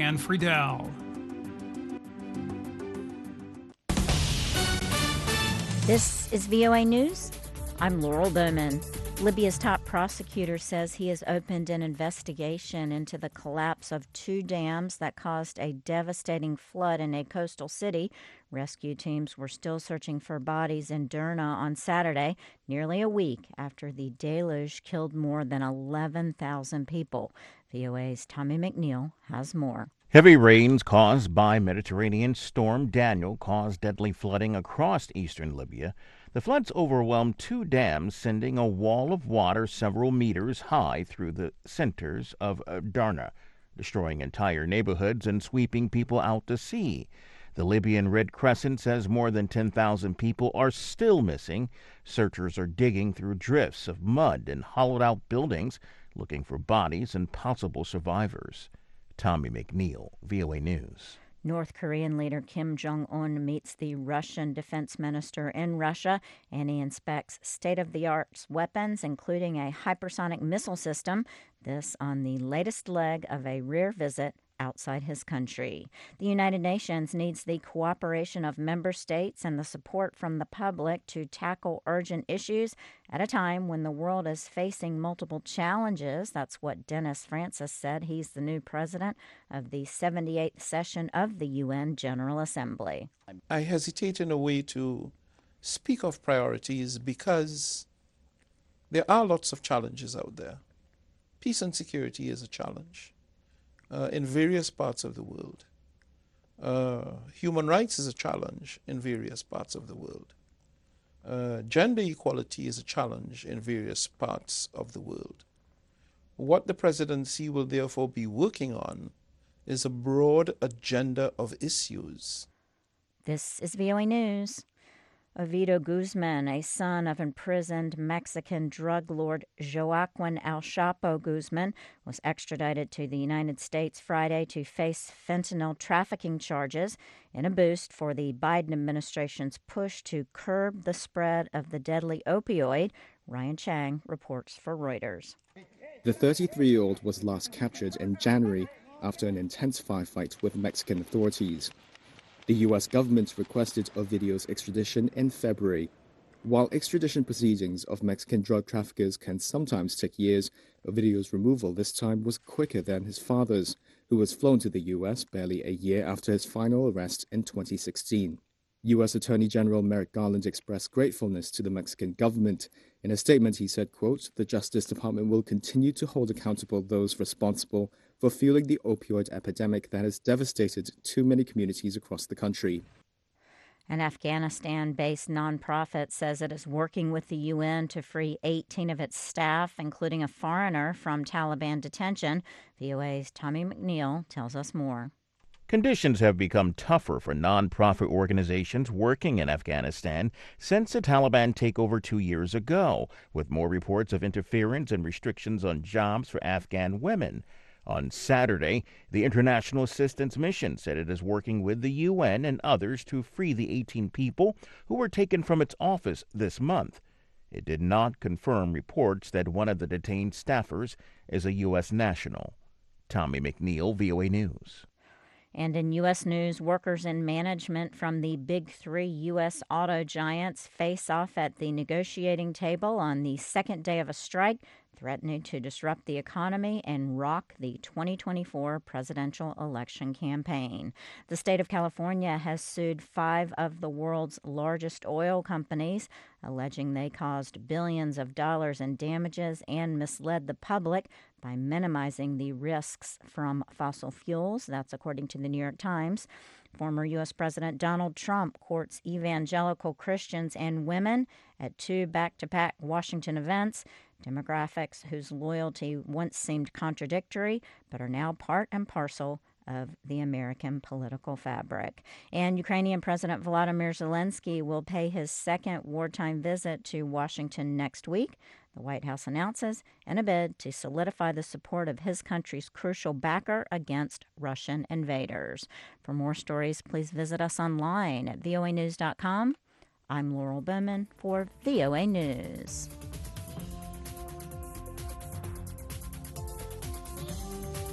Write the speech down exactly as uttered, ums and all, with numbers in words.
Dan Friedel. This is V O A News. I'm Laurel Bowman. Libya's top prosecutor says he has opened an investigation into the collapse of two dams that caused a devastating flood in a coastal city. Rescue teams were still searching for bodies in Derna on Saturday, nearly a week after the deluge killed more than eleven thousand people. V O A's Tommy McNeil has more. Heavy rains caused by Mediterranean storm Daniel caused deadly flooding across eastern Libya. The floods overwhelmed two dams, sending a wall of water several meters high through the centers of Derna, destroying entire neighborhoods and sweeping people out to sea. The Libyan Red Crescent says more than ten thousand people are still missing. Searchers are digging through drifts of mud and hollowed-out buildings, looking for bodies and possible survivors. Tommy McNeil, V O A News. North Korean leader Kim Jong-un meets the Russian defense minister in Russia, and he inspects state-of-the-art weapons, including a hypersonic missile system. This on the latest leg of a rare visit outside his country. The United Nations needs the cooperation of member states and the support from the public to tackle urgent issues at a time when the world is facing multiple challenges. That's what Dennis Francis said. He's the new president of the seventy-eighth session of the U N General Assembly. I hesitate in a way to speak of priorities because there are lots of challenges out there. Peace and security is a challenge. Uh, in various parts of the world. Uh, human rights is a challenge in various parts of the world. Uh, gender equality is a challenge in various parts of the world. What the presidency will therefore be working on is a broad agenda of issues. This is V O A News. Ovidio Guzman, a son of imprisoned Mexican drug lord Joaquin El Chapo Guzman, was extradited to the United States Friday to face fentanyl trafficking charges in a boost for the Biden administration's push to curb the spread of the deadly opioid. Ryan Chang reports for Reuters. The thirty-three-year-old was last captured in January after an intense firefight with Mexican authorities. The U S government requested Ovidio's extradition in February. While extradition proceedings of Mexican drug traffickers can sometimes take years, Ovidio's removal this time was quicker than his father's, who was flown to the U S barely a year after his final arrest in twenty sixteen. U S Attorney General Merrick Garland expressed gratefulness to the Mexican government. In a statement, he said, quote, "The Justice Department will continue to hold accountable those responsible for fueling the opioid epidemic that has devastated too many communities across the country." An Afghanistan-based nonprofit says it is working with the U N to free eighteen of its staff, including a foreigner, from Taliban detention. V O A's Tommy McNeil tells us more. Conditions have become tougher for nonprofit organizations working in Afghanistan since the Taliban takeover two years ago, with more reports of interference and restrictions on jobs for Afghan women. On Saturday, the International Assistance Mission said it is working with the U N and others to free the eighteen people who were taken from its office this month. It did not confirm reports that one of the detained staffers is a U S national. Tommy McNeil, V O A News. And in U S news, workers in management from the big three U S auto giants face off at the negotiating table on the second day of a strike, threatening to disrupt the economy and rock the twenty twenty-four presidential election campaign. The state of California has sued five of the world's largest oil companies, alleging they caused billions of dollars in damages and misled the public by minimizing the risks from fossil fuels. That's according to the New York Times. Former U S President Donald Trump courts evangelical Christians and women at two back-to-back Washington events, demographics whose loyalty once seemed contradictory but are now part and parcel of the American political fabric. And Ukrainian President Volodymyr Zelensky will pay his second wartime visit to Washington next week, the White House announces, in a bid to solidify the support of his country's crucial backer against Russian invaders. For more stories, please visit us online at voa news dot com. I'm Laurel Bowman for V O A News.